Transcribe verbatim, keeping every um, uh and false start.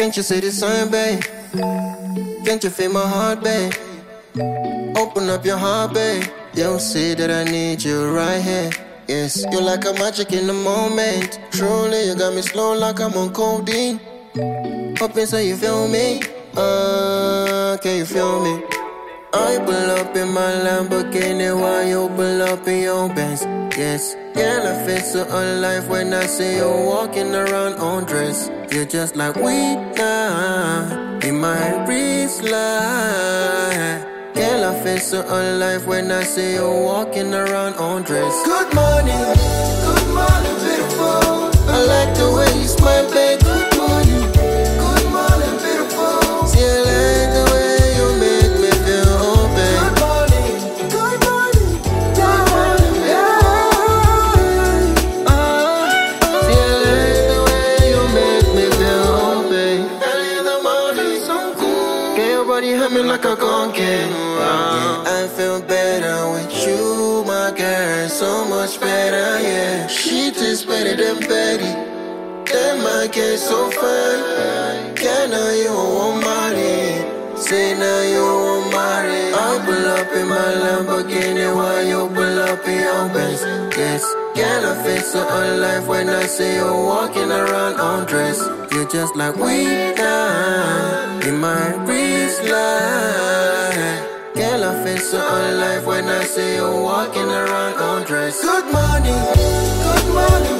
Can't you see the sign, babe? Can't you feel my heart, babe? Open up your heart, babe. You'll see that I need you right here. Yes, you're like a magic in the moment. Truly, you got me slow like I'm on codeine. Hoping so you feel me. Uh, can you feel me? I pull up in my Lamborghini while you pull up in your Benz. Yes, girl, I feel so alive when I see you walking around undressed. You're just like weed now in my wristline. Girl, I feel so alive when I see you walking around undressed. Good morning, good morning, beautiful. I like the way you smile, babe. Good morning, good morning, beautiful. See, I like the way you make me feel open. Good morning, good morning, good morning, yeah. Oh, see, I like the way you make me feel open. Early in the morning, so cool. Get your body humming like a gong can. I feel better with you, my girl, so much better, yeah. She tastes better than Betty. Damn, my girl, so fine. Yeah, now you won't marry. Say now you won't marry. I pull up in my Lamborghini while you pull up in your Benz. Yes, girl, I feel so alive when I see you walking around undressed. You're just like weed now in my wristline. Girl, I feel so alive when I see you walking around undressed. Good morning, good morning.